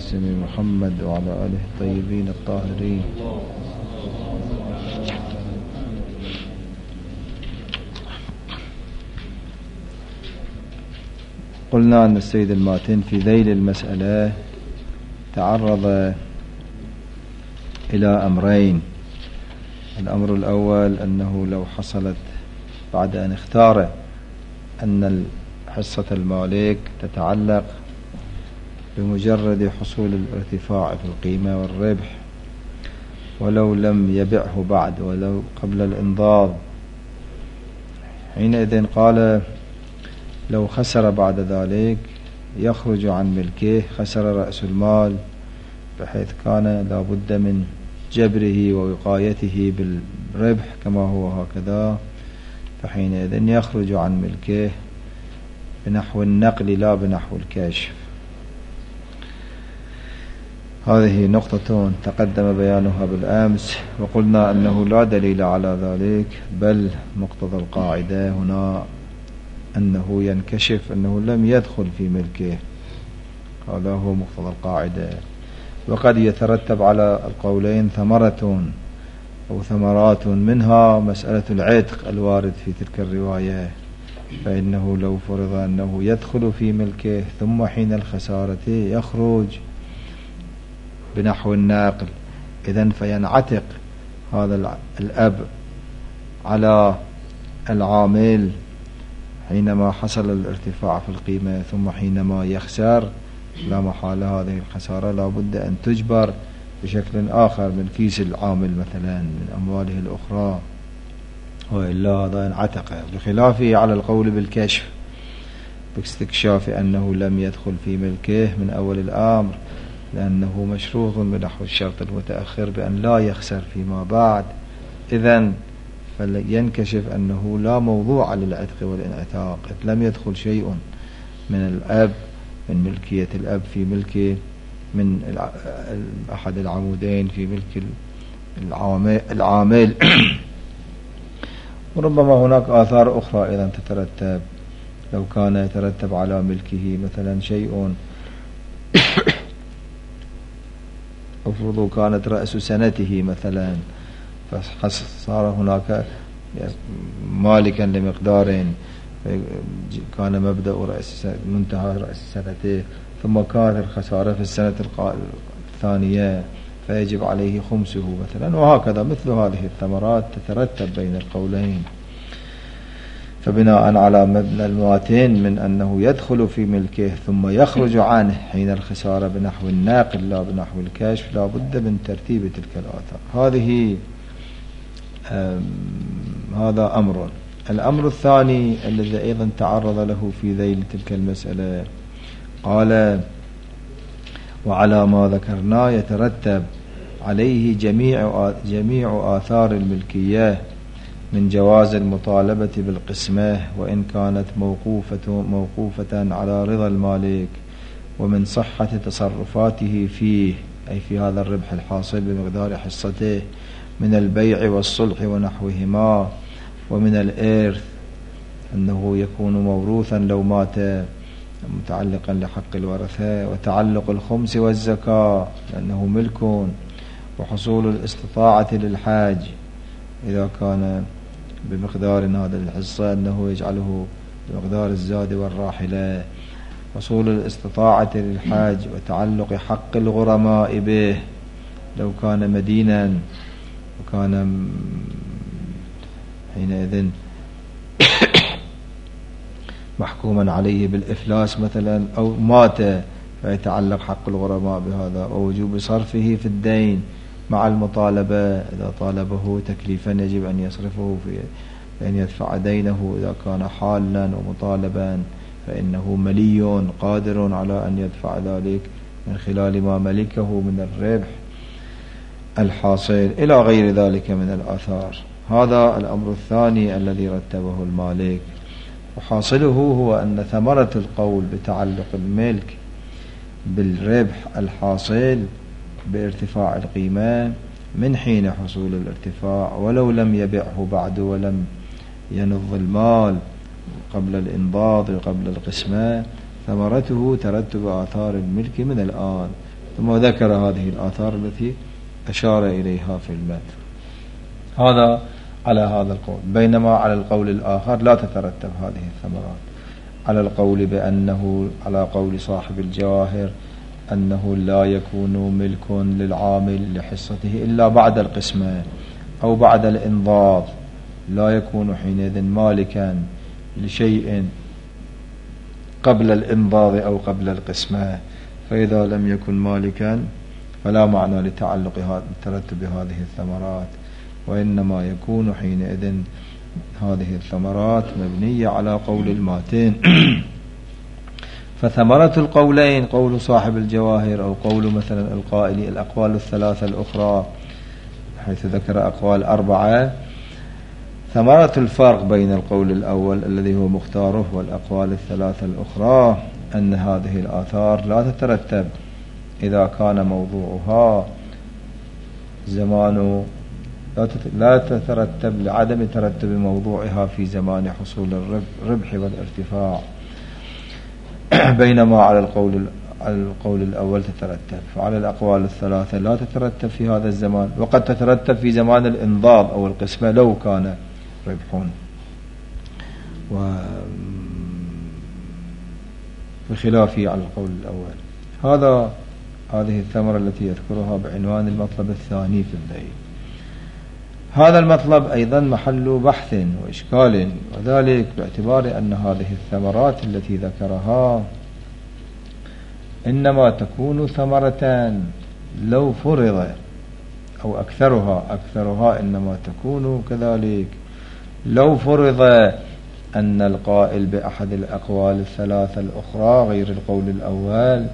القاسم محمد وعلى آله الطيبين الطاهرين. قلنا أن السيد الماتن في ذيل المسألة تعرض إلى أمرين. الأمر الأول أنه لو حصلت بعد أن اختار أن حصة المالك تتعلق بمجرد حصول الارتفاع في القيمة والربح ولو لم يبعه بعد ولو قبل الإنضاض، حينئذ قال لو خسر بعد ذلك يخرج عن ملكه، خسر رأس المال بحيث كان لا بد من جبره ووقايته بالربح كما هو هكذا، فحينئذ يخرج عن ملكه بنحو النقل لا بنحو الكشف. هذه نقطة تقدم بيانها بالأمس، وقلنا أنه لا دليل على ذلك، بل مقتضى القاعدة هنا أنه ينكشف أنه لم يدخل في ملكه، هذا هو مقتضى القاعدة. وقد يترتب على القولين ثمرة أو ثمرات، منها مسألة العتق الوارد في تلك الرواية، فإنه لو فرض أنه يدخل في ملكه ثم حين الخسارة يخرج بنحو الناقل، إذن فينعتق هذا الأب على العامل حينما حصل الارتفاع في القيمة، ثم حينما يخسر لا محالة هذه الخسارة لا بد أن تجبر بشكل آخر من كيس العامل مثلا من أمواله الأخرى، وإلا هذا ينعتق، بخلافه على القول بالكشف باستكشاف أنه لم يدخل في ملكه من أول الأمر، لأنه مشروط بنحو الشرط المتأخر بأن لا يخسر فيما بعد، إذن فينكشف أنه لا موضوع للعتق والانعتاق، لم يدخل شيء من الأب من ملكية الأب في ملك من أحد العمودين في ملك العامل. وربما هناك آثار أخرى أيضا تترتب، لو كان يترتب على ملكه مثلا شيء أفرض كانت رأس سنته مثلا فصار هناك مالكا لمقدار، كان مبدأ منتهى رأس سنته، ثم كانت الخسارة في السنة الثانية فيجب عليه خمسه مثلا، وهكذا مثل هذه الثمرات تترتب بين القولين. فبناء على مبنى الماتن من أنه يدخل في ملكه ثم يخرج عنه حين الخسارة بنحو الناقل لا بنحو الكشف، لا بد من ترتيب تلك الآثار. هذا أمر. الأمر الثاني الذي أيضا تعرض له في ذيل تلك المسألة، قال وعلى ما ذكرنا يترتب عليه جميع آثار الملكية من جواز المطالبة بالقسمة وإن كانت موقوفة على رضا المالك، ومن صحة تصرفاته فيه أي في هذا الربح الحاصل بمقدار حصته من البيع والصلح ونحوهما، ومن الإرث أنه يكون موروثا لو مات متعلقا لحق الورثة، وتعلق الخمس والزكاة لأنه ملك، وحصول الاستطاعة للحاج إذا كان بمقدار هذا الحصة أنه يجعله بمقدار الزاد والراحلة، حصول الاستطاعة للحاج وتعلق حق الغرماء به لو كان مدينا وكان حينئذ محكوما عليه بالإفلاس مثلا، أو مات فيتعلق حق الغرماء بهذا، ووجوب صرفه في الدين مع المطالبة إذا طالبه تكليفا يجب أن يصرفه في أن يدفع دينه، إذا كان حالا ومطالبا فإنه ملي قادر على أن يدفع ذلك من خلال ما ملكه من الربح الحاصل إلى غير ذلك من الآثار. هذا الأمر الثاني الذي رتبه المالك، وحاصله هو أن ثمرة القول بتعلق الملك بالربح الحاصل بارتفاع القيمة من حين حصول الارتفاع ولو لم يبعه بعد ولم ينض المال قبل الإنضاض وقبل القسمة، ثمرته ترتب آثار الملك من الآن، ثم ذكر هذه الآثار التي أشار إليها في المتن. هذا على هذا القول. بينما على القول الآخر لا تترتب هذه الثمرات، على القول بأنه على قول صاحب الجواهر أنه لا يكون ملك للعامل لحصته إلا بعد القسمة أو بعد الإنضاض، لا يكون حينئذ مالكا لشيء قبل الإنضاض أو قبل القسمة، فإذا لم يكن مالكا فلا معنى لتعلق ترتب هذه الثمرات، وإنما يكون حينئذ هذه الثمرات مبنية على قول الماتين. فثمرة القولين قول صاحب الجواهر أو قول مثلا القائل الأقوال الثلاثة الأخرى، حيث ذكر أقوال 4، ثمرة الفرق بين القول الأول الذي هو مختاره والأقوال الثلاثة الأخرى أن هذه الآثار لا تترتب إذا كان موضوعها زمان، لا تترتب لعدم ترتب موضوعها في زمان حصول الربح والارتفاع، بينما على القول الأول تترتب. فعلى الأقوال الثلاثة لا تترتب في هذا الزمان، وقد تترتب في زمان الإنضاض أو القسمة لو كان ربح. وبخلافه على القول الأول. هذه الثمرة التي يذكرها بعنوان المطلب الثاني في البيت. هذا المطلب أيضا محل بحث وإشكال، وذلك باعتبار أن هذه الثمرات التي ذكرها إنما تكون ثمرة لو فرض، أو أكثرها إنما تكون كذلك لو فرض أن القائل بأحد الأقوال الثلاثة الأخرى غير القول الأول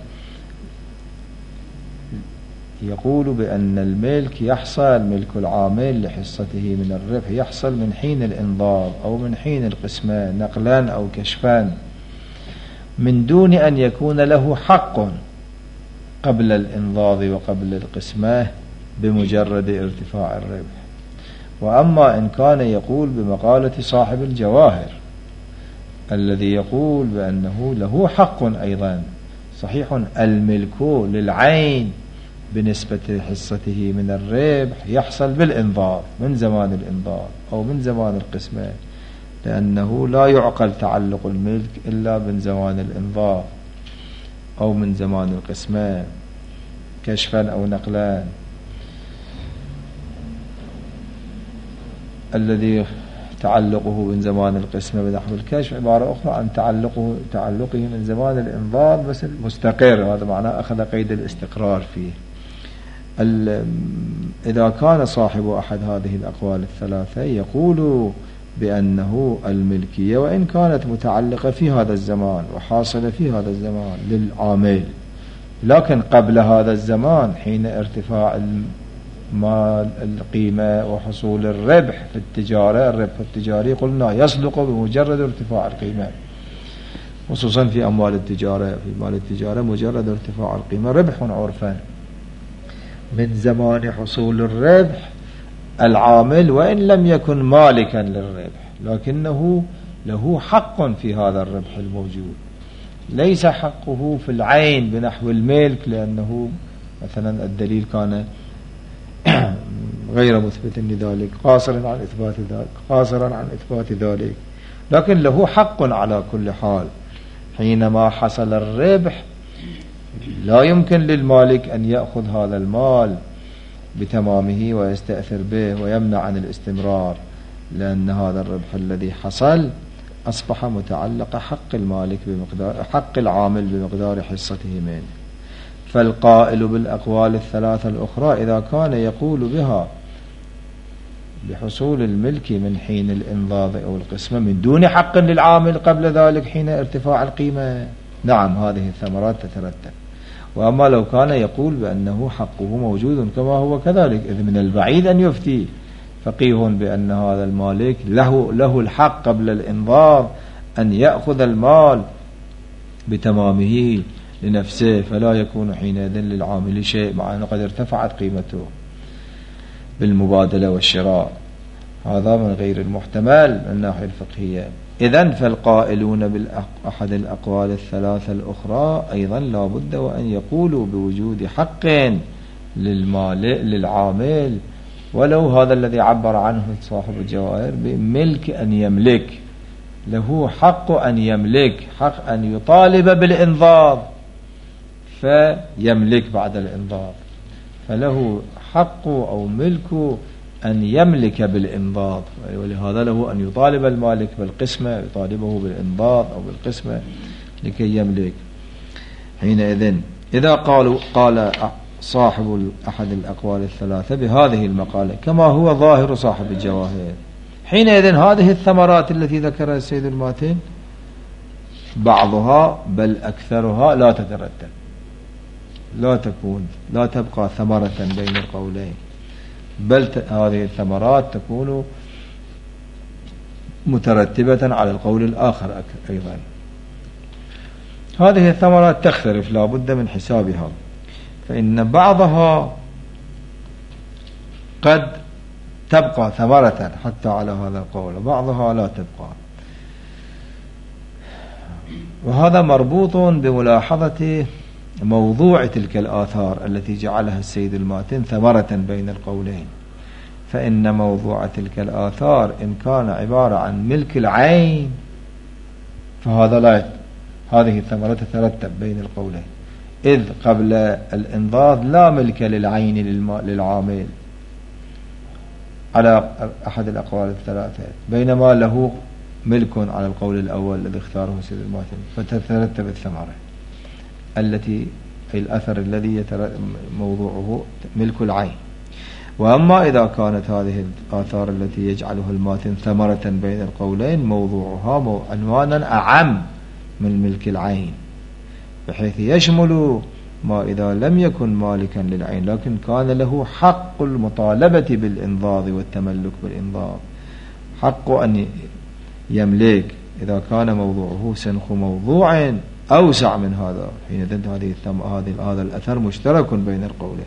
يقول بأن الملك يحصل، ملك العامل لحصته من الربح يحصل من حين الإنضاض أو من حين القسمة نقلا أو كشفا، من دون أن يكون له حق قبل الإنضاض وقبل القسمة بمجرد ارتفاع الربح. وأما إن كان يقول بمقالة صاحب الجواهر الذي يقول بأنه له حق أيضا، صحيح الملك للعين بنسبة حصته من الربح يحصل بالإنضاض من زمان الإنضاض أو من زمان القسمة، لأنه لا يعقل تعلق الملك إلا من زمان الإنضاض أو من زمان القسمة كشفا أو نقلا. الذي تعلقه من زمان القسمة بنحو الكشف عبارة أخرى عن تعلقه من زمان الإنضاض بس مستقر، هذا معناه أخذ قيد الاستقرار فيه. إذا كان صاحب أحد هذه الأقوال الثلاثة يقول بأنه الملكية وإن كانت متعلقة في هذا الزمان وحاصلة في هذا الزمان للعامل، لكن قبل هذا الزمان حين ارتفاع المال القيمة وحصول الربح في التجارة، الربح التجاري قلنا يصدق بمجرد ارتفاع القيمة، خصوصا في أموال التجارة. في مال التجارة مجرد ارتفاع القيمة ربح عرفا. من زمان حصول الربح العامل وإن لم يكن مالكا للربح لكنه له حق في هذا الربح الموجود، ليس حقه في العين بنحو الملك، لأنه مثلا الدليل كان غير مثبت لذلك، قاصرا عن إثبات ذلك، لكن له حق على كل حال. حينما حصل الربح لا يمكن للمالك أن يأخذ هذا المال بتمامه ويستأثر به ويمنع عن الاستمرار، لأن هذا الربح الذي حصل أصبح متعلق حق المالك حق العامل بمقدار حصته منه. فالقائل بالأقوال الثلاثة الأخرى إذا كان يقول بها بحصول الملك من حين الإنضاض أو القسمة من دون حق للعامل قبل ذلك حين ارتفاع القيمة، نعم هذه الثمرات تترتب. وأما لو كان يقول بأنه حقه موجود كما هو كذلك، إذ من البعيد أن يفتي فقيه بأن هذا المالك له الحق قبل الإنضاض أن يأخذ المال بتمامه لنفسه، فلا يكون حينئذ للعامل شيء مع أنه قد ارتفعت قيمته بالمبادلة والشراء. هذا من غير المحتمل من الناحية الفقهية. إذن فالقائلون بأحد الأقوال الثلاثة الأخرى أيضا لا بد وأن يقولوا بوجود حق للعامل، ولو هذا الذي عبر عنه صاحب الجواهر بملك أن يملك، له حق أن يملك، حق أن يطالب بالإنضاض فيملك بعد الإنضاض، فله حق أو ملك أن يملك بالإنضاض، ولهذا له أن يطالب المالك بالقسمة، يطالبه بالإنضاض أو بالقسمة لكي يملك. حينئذ إذا قال صاحب أحد الأقوال الثلاثة بهذه المقالة كما هو ظاهر صاحب الجواهر، حينئذ هذه الثمرات التي ذكرها السيد الماتن بعضها بل أكثرها لا تترتب، لا تبقى ثمرة بين القولين، بل هذه الثمرات تكون مترتبة على القول الآخر أيضا. هذه الثمرات تختلف لا بد من حسابها، فإن بعضها قد تبقى ثمرة حتى على هذا القول، وبعضها لا تبقى، وهذا مربوط بملاحظة موضوع تلك الآثار التي جعلها السيد الماتن ثمرة بين القولين. فإن موضوع تلك الآثار إن كان عبارة عن ملك العين فهذا لا، هذه الثمرة تترتب بين القولين، إذ قبل الإنضاض لا ملك للعين للعامل على أحد الأقوال الثلاثة، بينما له ملك على القول الأول الذي اختاره السيد الماتن، فتترتب الثمرة التي الأثر الذي موضوعه ملك العين. وأما إذا كانت هذه الآثار التي يجعلها الماتن ثمرة بين القولين موضوعها عنوانا أعم من ملك العين، بحيث يشمل ما إذا لم يكن مالكا للعين لكن كان له حق المطالبة بالإنضاض والتملك بالإنضاض، حق أن يملك، إذا كان موضوعه سنخ موضوع أوسع من هذا، حينئذ هذا الأثر مشترك بين القولين.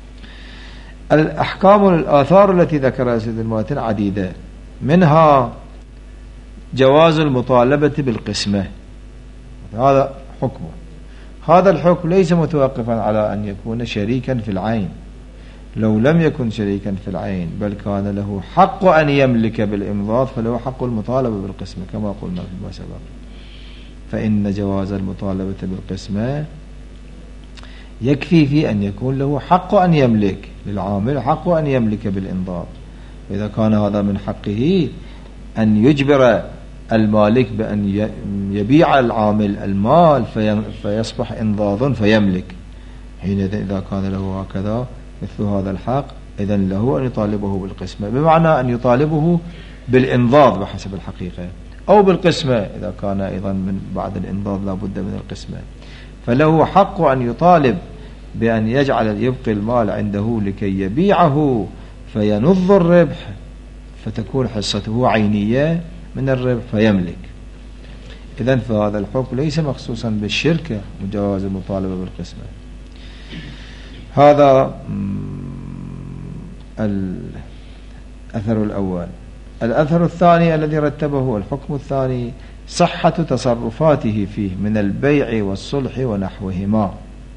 الأحكام الآثار التي ذكرها سيد الماتن عديدة، منها جواز المطالبة بالقسمة، هذا حكمه. هذا الحكم ليس متوقفا على أن يكون شريكا في العين، لو لم يكن شريكا في العين بل كان له حق أن يملك بالإمضاض فله حق المطالبة بالقسمة كما قلنا فيما سبق. فإن جواز المطالبة بالقسمة يكفي في أن يكون له حق أن يملك، للعامل حق أن يملك بالإنضاض، وإذا كان هذا من حقه أن يجبر المالك بأن يبيع العامل المال فيصبح إنضاضا فيملك، حينئذ إذا كان له هكذا مثل هذا الحق إذن له أن يطالبه بالقسمة، بمعنى أن يطالبه بالإنضاض بحسب الحقيقة، أو بالقسمة إذا كان أيضا من بعد الإنضاض لا بد من القسمة، فله حق أن يطالب بأن يبقي المال عنده لكي يبيعه فينض الربح فتكون حصته عينية من الربح فيملك. إذن فهذا الحكم ليس مخصوصا بالشركة وجواز المطالبة بالقسمة. هذا الأثر الأول. الأثر الثاني الذي رتبه الحكم الثاني صحة تصرفاته فيه من البيع والصلح ونحوهما،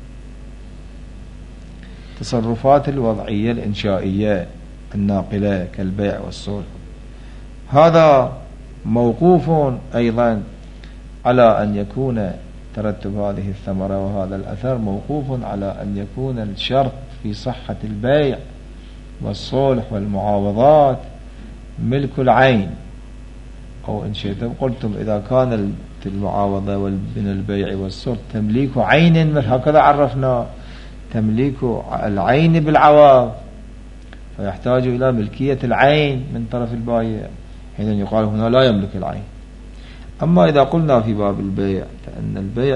تصرفات الوضعية الإنشائية الناقلة كالبيع والصلح، هذا موقوف أيضا على أن يكون ترتب هذه الثمرة، وهذا الأثر موقوف على أن يكون الشرط في صحة البيع والصلح والمعاوضات ملك العين، أو إن شئتم قلتم إذا كان المعاوضة من البيع والصلح تمليك عين، هكذا عرفنا تمليك العين بالعوض، فيحتاج إلى ملكية العين من طرف البائع، حين يقال هنا لا يملك العين. أما إذا قلنا في باب البيع فإن البيع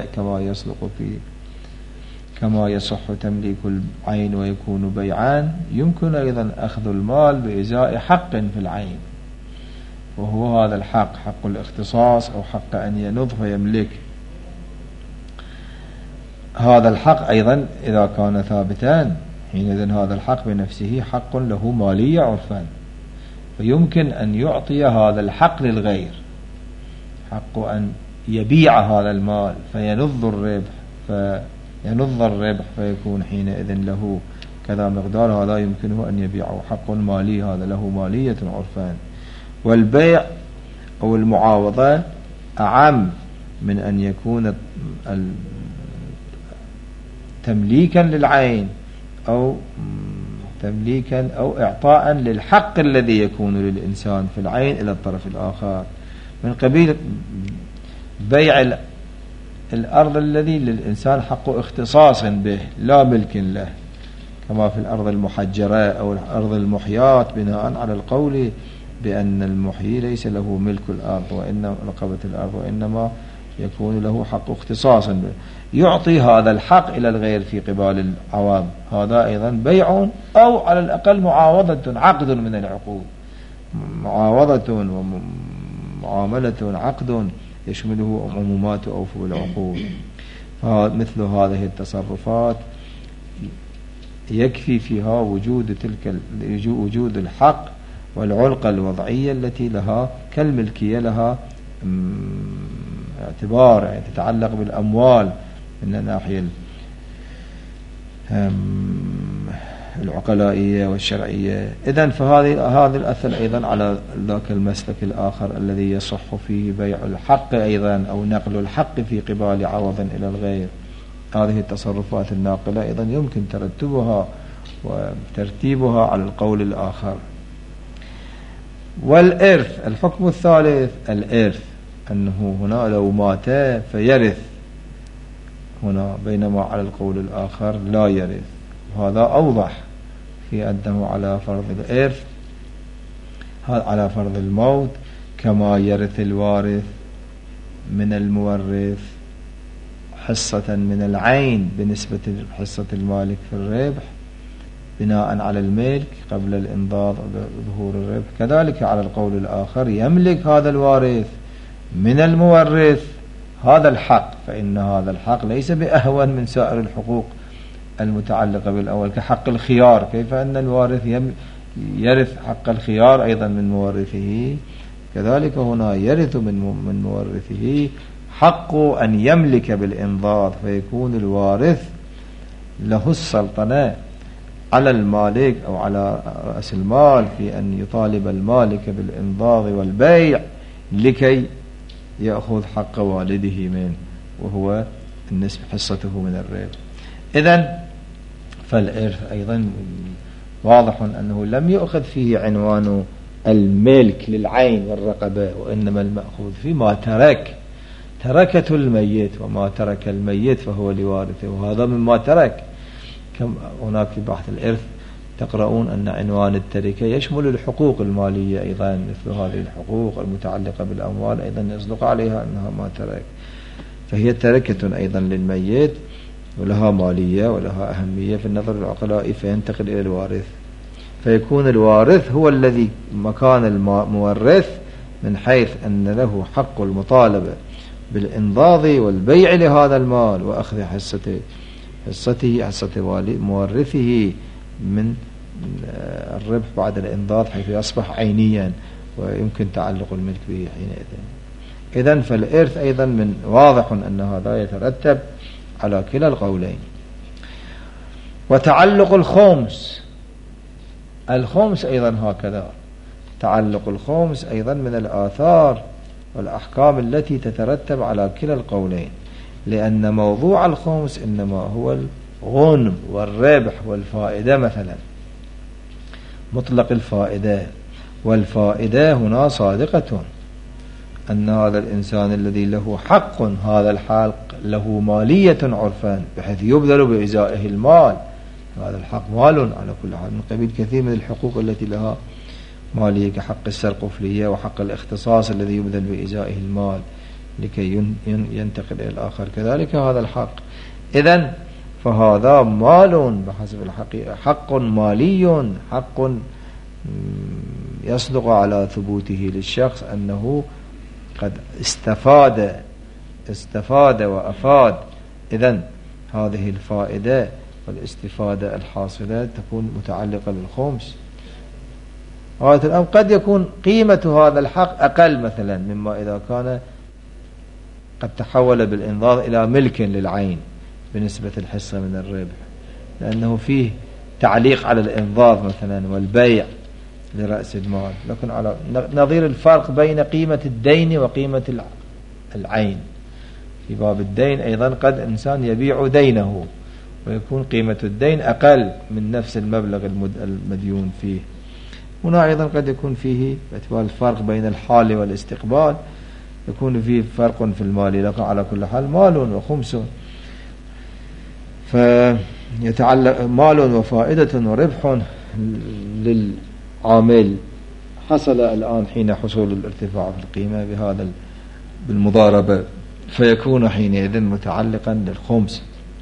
كما يصح تمليك العين ويكون بيعان، يمكن أيضا أخذ المال بإزاء حق في العين، وهو هذا الحق حق الاختصاص أو حق أن ينض فيملك. هذا الحق أيضا إذا كان ثابتا حينئذ هذا الحق بنفسه حق له مالية عرفا، فيمكن أن يعطي هذا الحق للغير، حق أن يبيع هذا المال فينض الربح فيكون حينئذ له كذا مقدار، هذا يمكنه أن يبيعه، حق مالي، هذا له مالية عرفان. والبيع أو المعاوضة أعم من أن يكون تمليكا للعين أو تمليكا أو إعطاء للحق الذي يكون للإنسان في العين إلى الطرف الآخر، من قبيل بيع الأرض الذي للإنسان حق اختصاص به لا ملك له، كما في الأرض المحجرة أو الأرض المحياة، بناء على القول بأن المحيي ليس له ملك الأرض وإنما رقبة الأرض، وإنما يكون له حق اختصاص به، يعطي هذا الحق إلى الغير في قبال العوام، هذا أيضا بيع أو على الأقل معاوضة، عقد من العقود، معاوضة ومعاملة، عقد يشمله عمومات أوفو العقود. مثل هذه التصرفات يكفي فيها وجود الحق والعلقة الوضعية التي لها كالملكية، لها اعتبار، يعني تتعلق بالأموال من الناحية العقلائية والشرعية. إذن فهذه الأثر أيضا على ذاك المسلك الآخر الذي يصح فيه بيع الحق أيضا أو نقل الحق في قبال عوض إلى الغير. هذه التصرفات الناقلة أيضا يمكن ترتبها وترتيبها على القول الآخر. والإرث، الحكم الثالث الإرث، أنه هنا لو مات فيرث هنا، بينما على القول الآخر لا يرث، وهذا أوضح في أنه على فرض الإرث، على فرض الموت، كما يرث الوارث من المورث حصة من العين بنسبة حصة المالك في الربح بناء على الملك قبل الإنضاض ظهور الربح. كذلك على القول الآخر يملك هذا الوارث من المورث هذا الحق، فإن هذا الحق ليس بأهون من سائر الحقوق المتعلقة بالأول، كحق الخيار، كيف أن الوارث يرث حق الخيار أيضا من مورثه، كذلك هنا يرث من مورثه حق أن يملك بالإنضاض، فيكون الوارث له السلطنة على المالك أو على رأس المال في أن يطالب المالك بالإنضاض والبيع لكي يأخذ حق والده منه، وهو النسبة حصته من الربح. إذن فالإرث أيضا واضح أنه لم يؤخذ فيه عنوان الملك للعين والرقبة، وإنما المأخوذ فيه ما تركته الميت، وما ترك الميت فهو لوارثه، وهذا مما ترك. كم هناك في بحث الإرث تقرؤون أن عنوان التركة يشمل الحقوق المالية أيضا، مثل هذه الحقوق المتعلقة بالأموال أيضا يصدق عليها أنها ما ترك، فهي تركة أيضا للميت ولها مالية ولها أهمية في النظر العقلائي، فينتقل إلى الوارث، فيكون الوارث هو الذي مكان المورث من حيث أن له حق المطالبة بالإنضاض والبيع لهذا المال وأخذ حصة مورثه من الربح بعد الإنضاض، حيث يصبح عينيا ويمكن تعلق الملك به حينئذ. إذن فالإرث أيضا من واضح أن هذا يترتب على كلا القولين. وتعلق الخمس أيضا هكذا، تعلق الخمس أيضا من الآثار والأحكام التي تترتب على كلا القولين، لأن موضوع الخمس إنما هو الغنم والربح والفائدة، مثلا مطلق الفائدة، والفائدة هنا صادقة، أن هذا الإنسان الذي له حق، هذا الحق له مالية عرفان بحيث يبذل بإزائه المال، هذا الحق مال على كل حال، من قبيل كثير من الحقوق التي لها مالية كحق السرقفلية وحق الاختصاص الذي يبذل بإزائه المال لكي ينتقل إلى الآخر، كذلك هذا الحق. إذن فهذا مال بحسب الحقيقة، حق مالي، حق يصدق على ثبوته للشخص أنه قد استفاد وأفاد. إذن هذه الفائدة والاستفادة الحاصلة تكون متعلقة بالخمس. غاية الأمر قد يكون قيمة هذا الحق أقل مثلا مما إذا كان قد تحول بالإنظار إلى ملك للعين بنسبة الحصة من الربح، لأنه فيه تعليق على الإنظار مثلا والبيع لرأس المال. لكن على نظير الفرق بين قيمة الدين وقيمة العين. في باب الدين أيضا قد إنسان يبيع دينه ويكون قيمة الدين أقل من نفس المبلغ المديون فيه. هنا أيضا قد يكون فيه باعتبار الفرق بين الحال والاستقبال يكون فيه فرق في المال، لكن على كل حال مال وخمس، فيتعلق مال وفائدة وربح للعامل حصل الآن حين حصول الارتفاع في القيمة بهذا بالمضاربة، فيكون حينئذ متعلقا للخمس.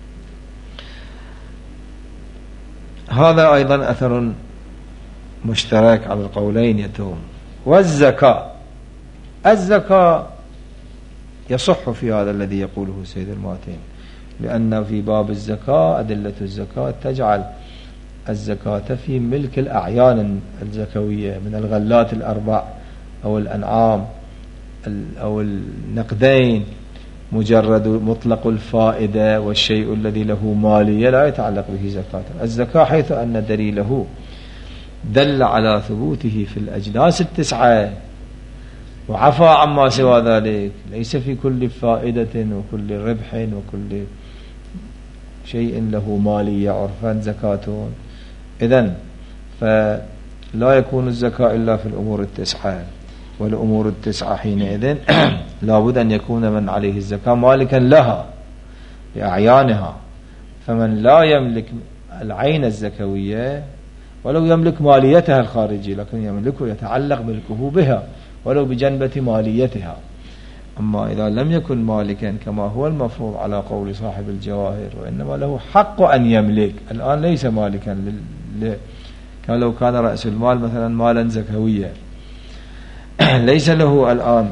هذا أيضا أثر مشترك على القولين يتوم. والزكاة، الزكاة يصح في هذا الذي يقوله سيد الماتين، لأن في باب الزكاة أدلة الزكاة تجعل الزكاة في ملك الأعيان الزكوية من الغلات الأربع أو الأنعام أو النقدين، مجرد مطلق الفائدة والشيء الذي له مالية لا يتعلق به زكاة. الزكاة حيث أن دليله دل على ثبوته في الأجناس التسعة وعفى عما سوى ذلك، ليس في كل فائدة وكل ربح وكل شيء له مالية عرفا زكاة. إذن فلا يكون الزكاة إلا في الأمور التسعة، والأمور التسعة حينئذ لابد أن يكون من عليه الزكاة مالكا لها بأعيانها. فمن لا يملك العين الزكوية ولو يملك ماليتها الخارجية، لكن يملكه يتعلق ملكه بها ولو بجنبة ماليتها. أما إذا لم يكن مالكا كما هو المفروض على قول صاحب الجواهر، وإنما له حق أن يملك، الآن ليس مالكا كان لو كان رأس المال مثلا مالا زكويا ليس له الآن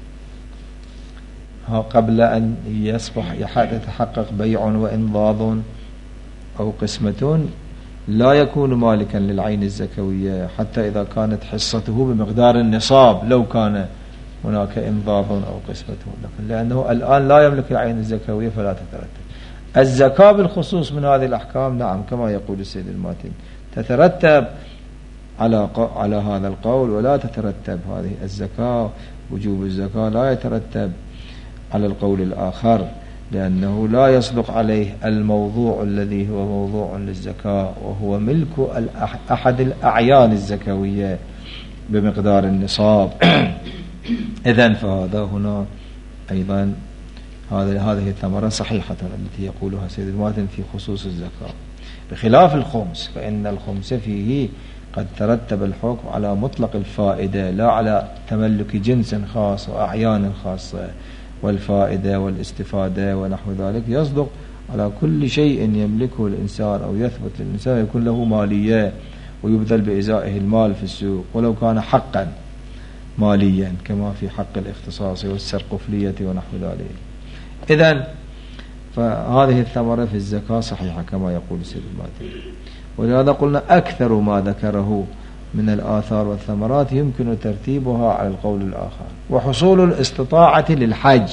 قبل أن يصبح يتحقق بيع وإنضاض أو قسمة لا يكون مالكا للعين الزكوية حتى إذا كانت حصته بمقدار النصاب لو كان هناك إنضاض أو قسمة، لكن لأنه الآن لا يملك العين الزكوية فلا تترتب الزكاة بالخصوص من هذه الأحكام. نعم كما يقول السيد الماتين تترتب على هذا القول، ولا تترتب هذه الزكاة وجوب الزكاة لا يترتب على القول الآخر، لأنه لا يصدق عليه الموضوع الذي هو موضوع للزكاة وهو ملك أحد الأعيان الزكوية بمقدار النصاب. إذن فهذا هنا أيضا هذه الثمرة صحيحة التي يقولها سيد الماتن في خصوص الزكاة، بخلاف الخمس فإن الخمس فيه قد ترتب الحكم على مطلق الفائدة لا على تملك جنس خاص وأعيان خاصة، والفائدة والاستفادة ونحو ذلك يصدق على كل شيء يملكه الإنسان أو يثبت للإنسان يكون له مالية ويبذل بإزائه المال في السوق ولو كان حقا ماليا كما في حق الاختصاص والسرقفلية ونحو ذلك. إذن فهذه الثمرة في الزكاة صحيحة كما يقول سيد الماتين، ولهذا قلنا أكثر ما ذكره من الآثار والثمرات يمكن ترتيبها على القول الآخر. وحصول الاستطاعة للحج،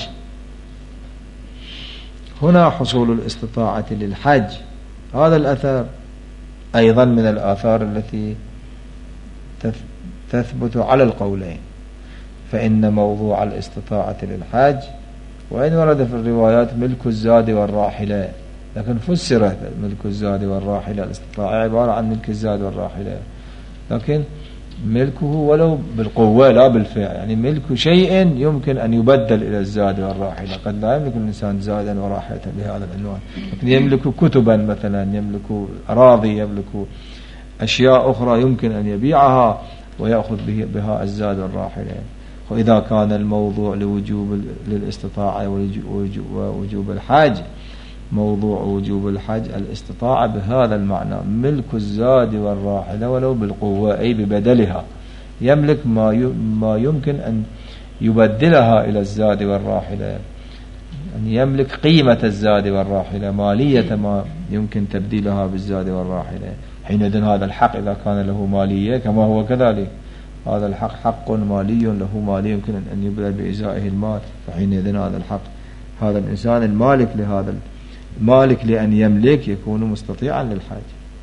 هنا حصول الاستطاعة للحج هذا الأثر أيضا من الآثار التي تثبت على القولين، فإن موضوع الاستطاعة للحج وإن ورد في الروايات ملك الزاد والراحلة، لكن فسرت ملك الزاد والراحلة الاستطاعة عبارة عن ملك الزاد والراحلة، لكن ملكه ولو بالقوة لا بالفعل، يعني ملك شيء يمكن أن يبدل إلى الزاد والراحلة. قد لا يملك الإنسان زادا وراحلة بهذا العنوان، لكن يملك كتبا مثلا، يملك أراضي، يملك أشياء أخرى يمكن أن يبيعها ويأخذ بها الزاد والراحلة. وإذا كان الموضوع للاستطاعة ووجوب الحج، موضوع وجوب الحج الاستطاعة بهذا المعنى ملك الزاد والراحلة ولو بالقوة أي ببدلها، يملك ما يمكن أن يبدلها إلى الزاد والراحلة، أن يملك قيمة الزاد والراحلة، مالية ما يمكن تبديلها بالزاد والراحلة. حينئذ هذا الحق إذا كان له مالية كما هو كذلك هذا الحق حق مالي له مالي يمكن أن يبذل بإزائه المال، فحينئذ هذا الحق هذا الإنسان المالك لهذا المالك لأن يملك يكون مستطيعا للحج،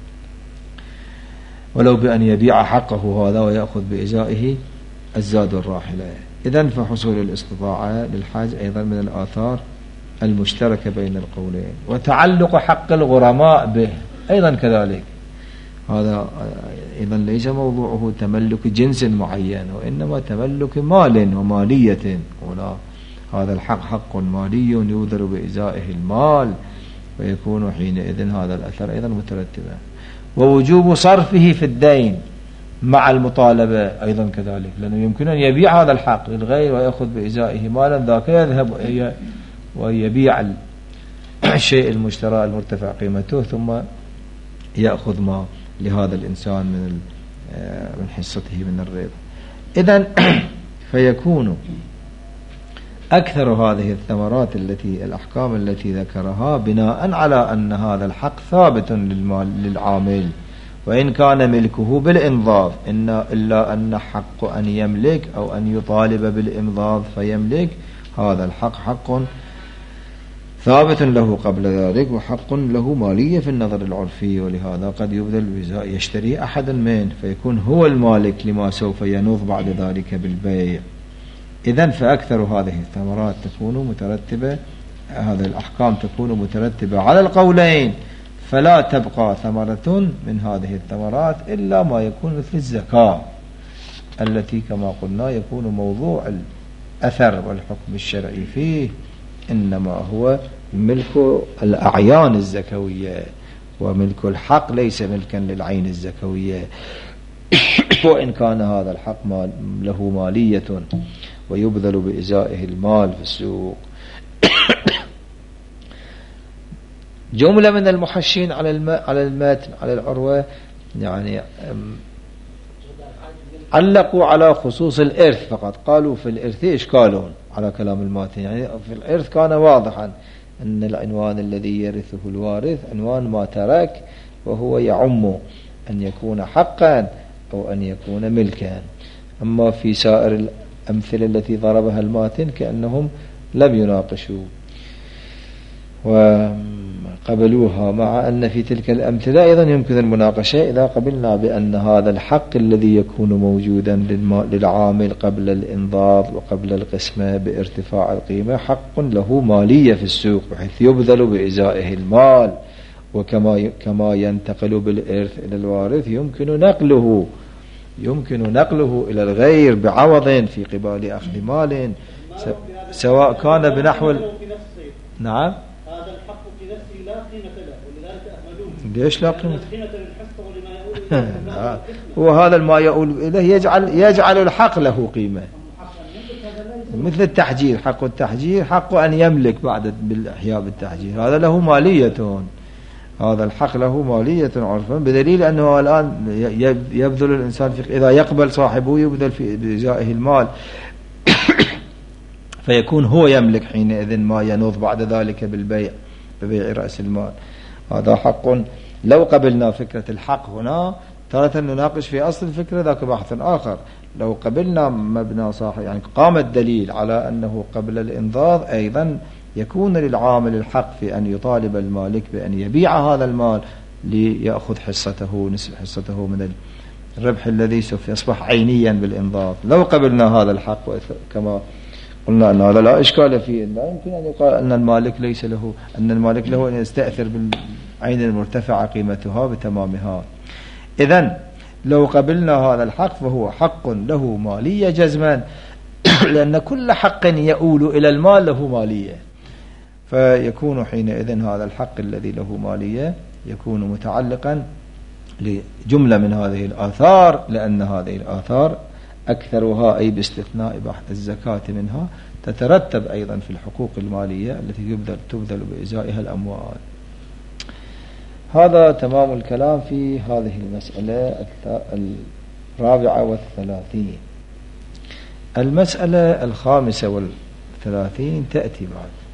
ولو بأن يبيع حقه هذا ويأخذ بإزائه الزاد الراحلة. إذن فحصول الاستطاعة للحج أيضا من الآثار المشتركة بين القولين. وتعلق حق الغرماء به أيضا كذلك، هذا أيضا ليس موضوعه تملك جنس معين، وإنما تملك مال ومالية، ولا هذا الحق حق مالي يوذر بإزائه المال، ويكون حينئذ هذا الأثر أيضا مترتبا. ووجوب صرفه في الدين مع المطالبة أيضا كذلك، لأنه يمكن أن يبيع هذا الحق للغير ويأخذ بإزائه مالا، ذاك يذهب ويبيع الشيء المشترى المرتفع قيمته ثم يأخذ ما لهذا الإنسان من حصته من الربح. إذن فيكون أكثر هذه الثمرات الأحكام التي ذكرها بناء على أن هذا الحق ثابت للعامل، وإن كان ملكه بالإنضاف، إلا أن حق أن يملك أو أن يطالب بالإنضاف فيملك، هذا الحق حق ثابت له قبل ذلك، وحق له مالية في النظر العرفي، ولهذا قد يبذل بإزاء يشتري أحد منه فيكون هو المالك لما سوف ينوض بعد ذلك بالبيع. إذن فأكثر هذه الثمرات تكون مترتبة، هذه الأحكام تكون مترتبة على القولين، فلا تبقى ثمرة من هذه الثمرات إلا ما يكون مثل الزكاة التي كما قلنا يكون موضوع الأثر والحكم الشرعي فيه إنما هو ملك الأعيان الزكوية، وملك الحق ليس ملكا للعين الزكوية. وإن كان هذا الحق له مالية ويبذل بإزائه المال في السوق. جملة من المحشين على المتن على العروة يعني علقوا على خصوص الإرث فقط، قالوا في الإرث إشكالون على كلام الماتن، يعني في الإرث كان واضحا أن العنوان الذي يرثه الوارث عنوان ما ترك، وهو يعم أن يكون حقا أو أن يكون ملكا. أما في سائر الأمثلة التي ضربها الماتن كأنهم لم يناقشوا وقبلوها، مع أن في تلك الأمثلة أيضا يمكن المناقشة إذا قبلنا بأن هذا الحق الذي يكون موجودا للعامل قبل الإنضاض وقبل القسمة بارتفاع القيمة حق له مالية في السوق بحيث يبذل بإزائه المال، وكما ينتقل بالإرث إلى الوارث يمكن نقله إلى الغير بعوض في قبال أخذ مال، سواء كان بنحو نعم. هذا الحق في نفسه لا قيمة له، ولذلك أحمدوه. ليش لا قيمة للحق ولما يقول إليه. هو هذا ما يقول إليه يجعل الحق له قيمة، مثل التحجير. حق التحجير حق أن يملك بعد بالإحياء بالتحجير، هذا له مالية، هذا الحق له مالية عرفا، بدليل أنه الآن يبذل الإنسان إذا يقبل صاحبه يبذل في بإزائه المال فيكون هو يملك حينئذ ما ينوض بعد ذلك ببيع رأس المال. هذا حق. لو قبلنا فكرة الحق هنا تارة نناقش في أصل الفكرة ذاك بحث آخر. لو قبلنا مبنى صاحب يعني قام الدليل على أنه قبل الإنضاض أيضا يكون للعامل الحق في أن يطالب المالك بأن يبيع هذا المال ليأخذ نصف حصته من الربح الذي سوف يصبح عينيا بالإنضاض. لو قبلنا هذا الحق كما قلنا أن هذا لا إشكال فيه، لا يمكن أن يقال أن المالك له أن يستأثر بالعين المرتفعة قيمتها بتمامها. إذن لو قبلنا هذا الحق فهو حق له مالية جزما لأن كل حق يؤول إلى المال له مالية، فيكون حينئذ هذا الحق الذي له مالية يكون متعلقا لجملة من هذه الآثار، لأن هذه الآثار أكثرها أي باستثناء بحث الزكاة منها تترتب أيضا في الحقوق المالية التي تبذل بإزائها الأموال. هذا تمام الكلام في هذه المسألة 34. المسألة 35 تأتي بعد.